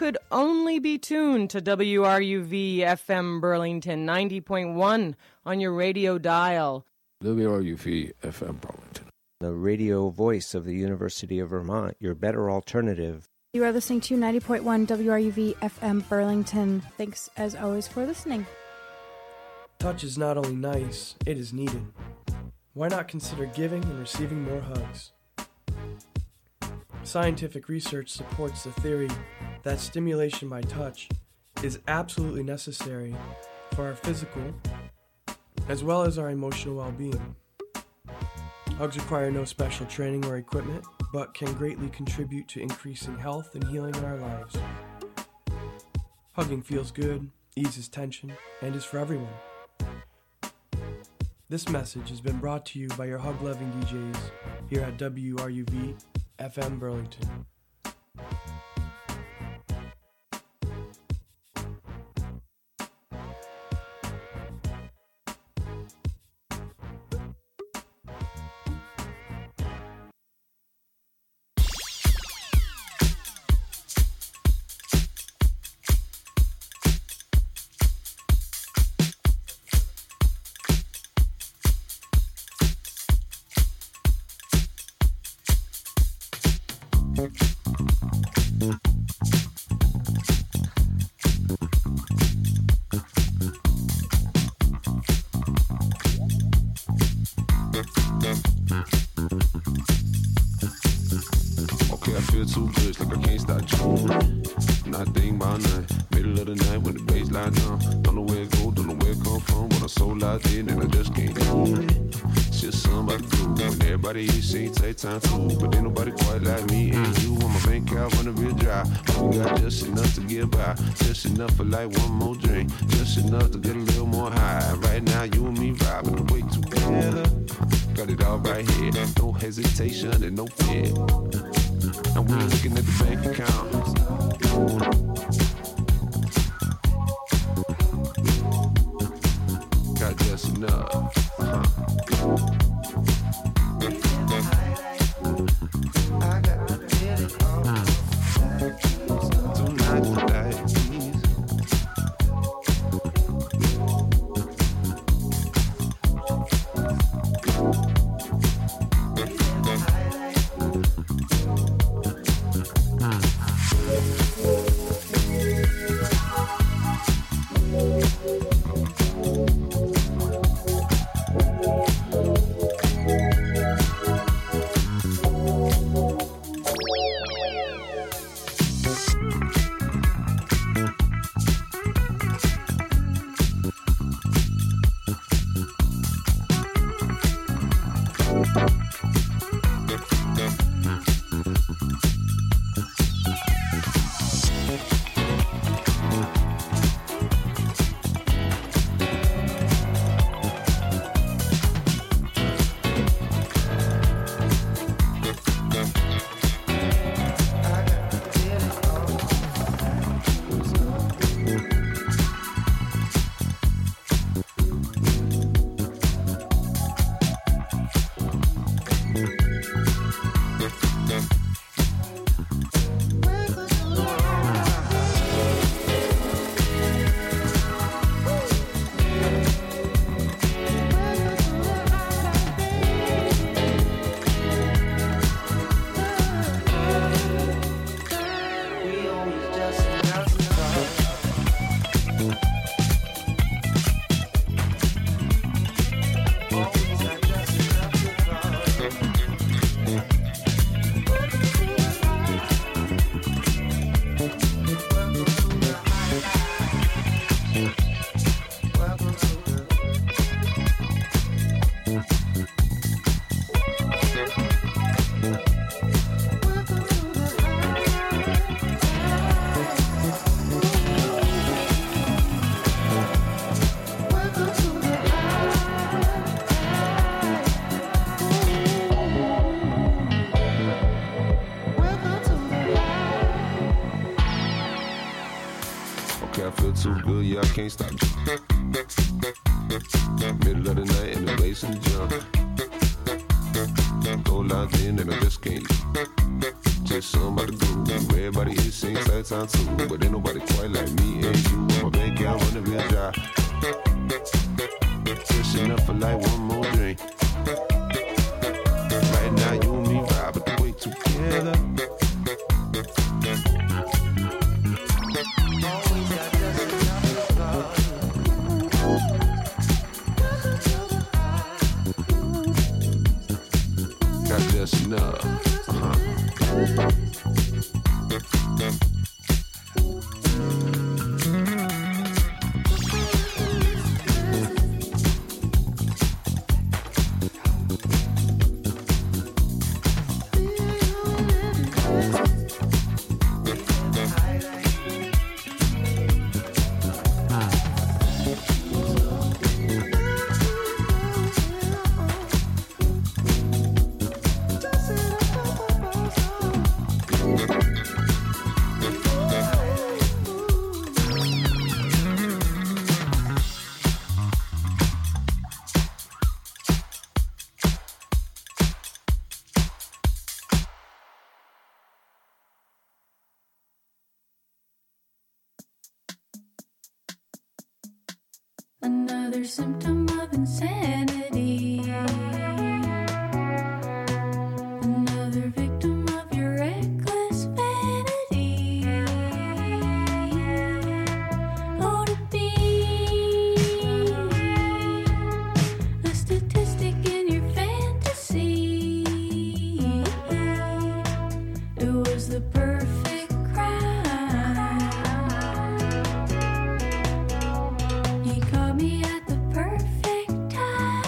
could only be tuned to WRUV FM Burlington 90.1 on your radio dial. WRUV FM Burlington, the radio voice of the University of Vermont, your better alternative. You are listening to 90.1 WRUV FM Burlington. Thanks, as always, for listening. Touch is not only nice, it is needed. Why not consider giving and receiving more hugs? Scientific research supports the theory that stimulation by touch is absolutely necessary for our physical as well as our emotional well-being. Hugs require no special training or equipment, but can greatly contribute to increasing health and healing in our lives. Hugging feels good, eases tension, and is for everyone. This message has been brought to you by your hug-loving DJs here at WRUV FM Burlington. Time too, but ain't nobody quite like me and you. On my bank account running real dry. We got just enough to get by, just enough for like one more drink, just enough to get a little more high. Right now, you and me vibing way together. Got it all right here, no hesitation and no fear. And we're looking at the bank account. Got just enough. Yeah, I can't stop. Middle of the night and the bass and the jump. Go locked in and I just can't leave. with somebody good. Everybody is sing same time too, but ain't nobody quite like me and you. My bank account on the real dry. Just enough for like one more drink. Right now you and me vibe, but the way together. Got just enough. Another symptom of insanity. Another victim of your reckless vanity. Oh, to be a statistic in your fantasy. It was the perfect crime. You caught me at the perfect time.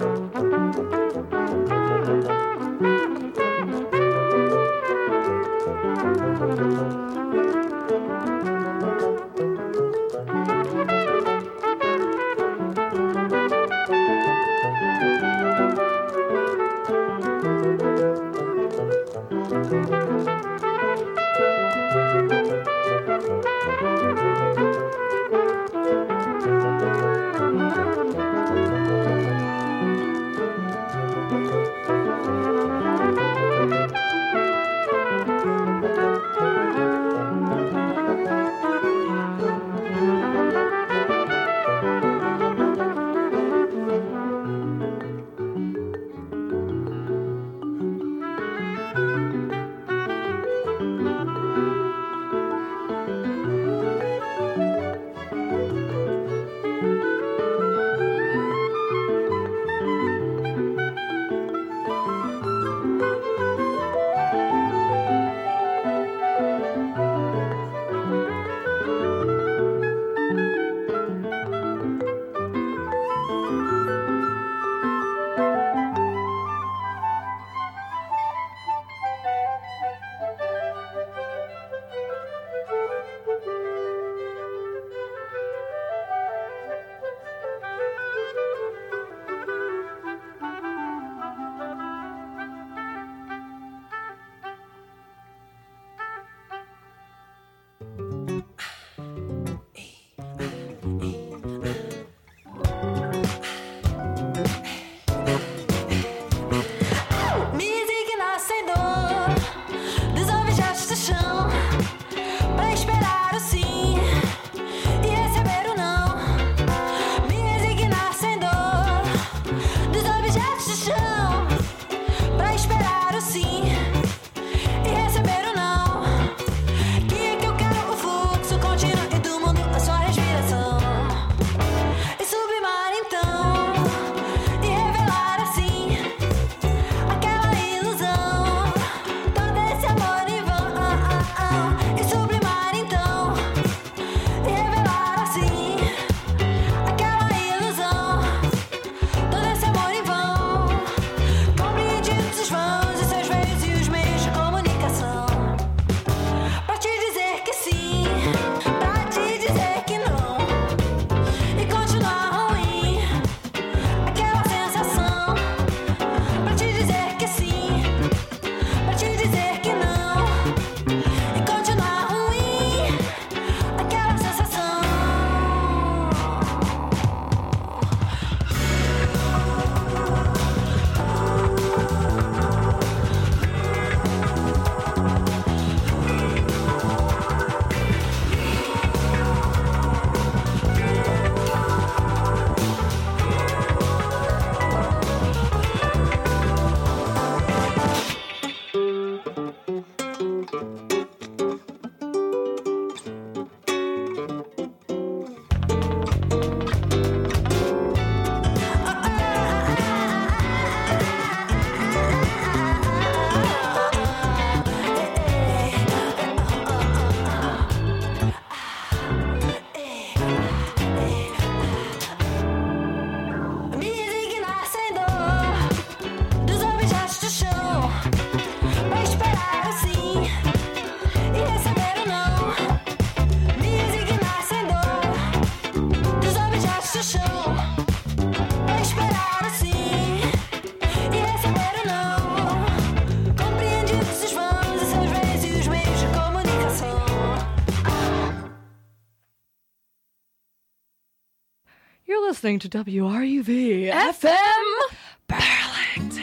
listening to WRUV FM Burlington.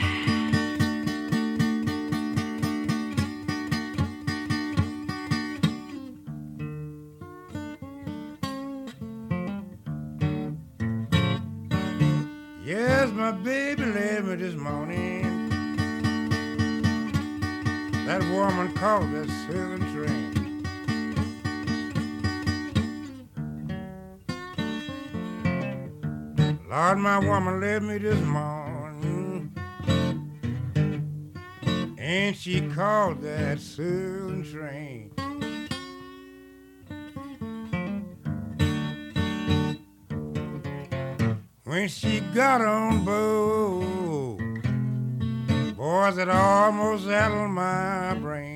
Yes, my baby left me this morning. That woman called that southern train. Lord, my woman left me this morning, and she called that southern train. when she got on board. Boys, it almost settled my brain.